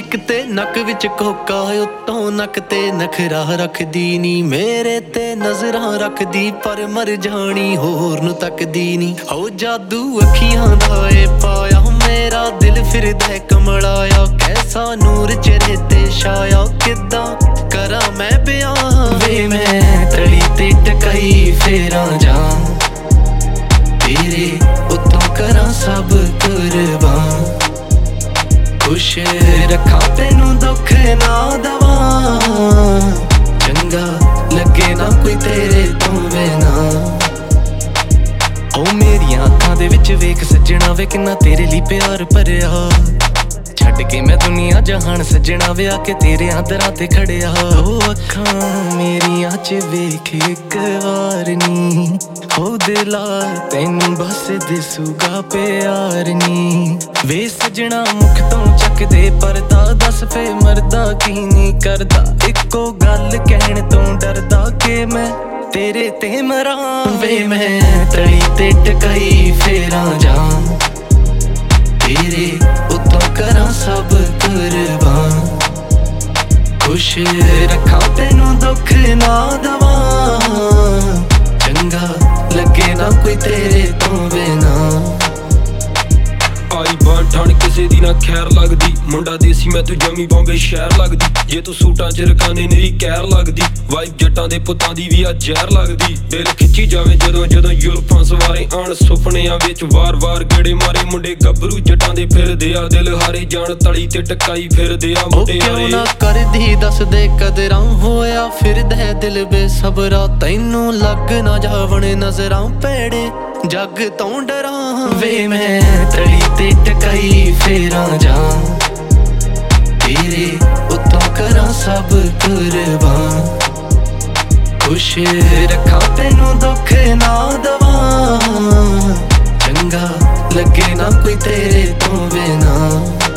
ਇੱਕ ਤੇ ਨੱਕ ਵਿੱਚ ਕੋਕਾ ਉੱਤੋਂ ਨੱਕ ਤੇ ਨਖਰਾ ਰੱਖਦੀ ਨੀ, ਮੇਰੇ ਤੇ ਨਜ਼ਰਾਂ ਰੱਖਦੀ ਪਰ ਮਰ ਜਾਣੀ ਹੋਰ ਨੂੰ ਤੱਕਦੀ ਨੀ। ਹੋ ਜਾਦੂ ਅੱਖੀਆਂ ਦਾ ਏ ਪਾਇਆ ਮੇਰਾ ਦਿਲ ਫਿਰਦਾ ਕਮਲਾਇਆ, ਕੈਸਾ ਨੂਰ ਚਿਹਰੇ ਤੇ ਛਾਇਆ ਕਿੱਦਾਂ ਕਰਾਂ ਮੈਂ ਬਿਆਨ ਵੇ ਮੈਂ ਤਲੀ ਤੇ ਟਕਾਈ ਫੇਰਾਂ ਜਾਂ ਤੇਰੇ ਉੱਤੋਂ ਕਰਾਂ ਸਭ ਕੁਰਬਾਨ, ਖੁਸ਼ ਰੱਖਾਂ ਤੈਨੂੰ ਦੁੱਖ ਨਾ ਦਵਾਂ, ਚੰਗਾ ਲੱਗੇ ਨਾ ਕੋਈ ਤੇਰੇ ਤੋਂ ਬਿਨਾਂ। ਓ ਮੇਰੀਆਂ ਅੱਖਾਂ ਦੇ ਵਿੱਚ ਵੇਖ ਸੱਜਣਾ ਵੇ ਕਿੰਨਾ ਤੇਰੇ ਲਈ ਪਿਆਰ ਭਰਿਆ, ਛੱਡ ਕੇ ਮੈਂ ਦੁਨੀਆ ਜਹਾਨ ਸੱਜਣਾ ਵੇ ਆ ਕੇ ਤੇਰੇ ਆਦਰਾਂ ਤੇ ਖੜਿਆ। ਓ ਅੱਖਾਂ ਮੇਰੀਆਂ ਚ ਵੇਖ ਇੱਕ ਵਾਰ ਨੀ, ਹੋ ਦਿਲਾ ਤੈਨੂੰ ਬਸ ਦਿਸੂਗਾ ਪਿਆਰ ਨੀ। ਵੇ ਸੱਜਣਾ ਮੁਖ ਤੋਂ ਚੱਕਦੇ ਪਰਦਾ, ਦੱਸ ਫੇ ਮਰਦਾ ਕੀ ਨੀ ਕਰਦਾ, ਇੱਕੋ ਗੱਲ ਕਹਿਣ ਤੋਂ ਡਰਦਾ ਕਿ ਮੈਂ ਤੇਰੇ ਤੇ ਮਰਾਂ ਵੇ ਮੈਂ ਤਲੀ ਤੇ ਟਕਾਈ ਫੇਰਾਂ ਜਾਂ ਤੇਰੇ ਉੱਤੋਂ ਕਰਾਂ ਸਭ ਕੁਰਬਾਨ, ਖੁਸ਼ ਰੱਖਾਂ ਤੈਨੂੰ ਦੁੱਖ ਨਾ ਦਵਾਂ, ਚੰਗਾ ਲੱਗੇ ਨਾ ਕੋਈ ਤੇਰੇ ਤੋਂ ਬਿਨਾਂ। ਆਈ ਬਾਹਰ ਠਣ ਕਿਸੇ ਦੀ ਨਾ ਖੈਰ ਲੱਗਦੀ, ਮੁੰਡਾ ਦੇਸੀ ਮੈਂ ਤੂੰ ਜਮੀ ਬੰਬੇ ਸ਼ਹਿਰ ਲੱਗਦੀ, ਜੇ ਤੂੰ ਸੂਟਾਂ ਚ ਰਕਾਨੇ ਮੇਰੀ ਕਹਿਰ ਲੱਗਦੀ, ਵਾਈਫ ਜੱਟਾਂ ਦੇ ਪੁੱਤਾਂ ਦੀ ਵੀ ਆ ਜ਼ਹਿਰ ਲੱਗਦੀ। ਦਿਲ ਖਿੱਚੀ ਜਾਵੇ ਜਦੋਂ ਜਦੋਂ ਯੂਰਪਾਂ ਸਵਾਰੇ ਆਣ, ਸੁਪਨਿਆਂ ਵਿੱਚ ਵਾਰ-ਵਾਰ ਗੇੜੇ ਮਾਰੇ ਮੁੰਡੇ ਗੱਭਰੂ ਜੱਟਾਂ ਦੇ ਫਿਰਦੇ ਆ, ਦਿਲ ਹਾਰੇ ਜਾਣ ਤਲੀ ਤੇ ਟਕਾਈ ਫਿਰਦੇ ਆ ਮੁੰਡੇ ਕਿਉਂ ਨਾ ਕਰਦੀ ਦੱਸਦੇ ਕਦਰਾਂ, ਹੋਇਆ ਫਿਰਦਾ ਦਿਲ ਬੇਸਬਰਾ, ਤੈਨੂੰ ਲੱਗ ਨਾ ਜਾਵਣ ਨਜ਼ਰਾਂ ਭੈੜੇ ਜੱਗ ਤੋਂ ਡਰਾਂ ਵੇ ਮੈਂ ਤਲੀ ਤੇ ਟਕਾਈ ਫੇਰਾਂ ਜਾਂ ਤੇਰੇ ਉੱਤੋਂ ਕਰਾਂ ਸਭ ਕੁਰਬਾਨ, ਖੁਸ਼ ਰੱਖਾਂ ਤੈਨੂੰ ਦੁੱਖ ਨਾ ਦਵਾਂ, ਚੰਗਾ ਲੱਗੇ ਨਾ ਕੋਈ ਤੇਰੇ ਤੋਂ ਬਿਨਾਂ।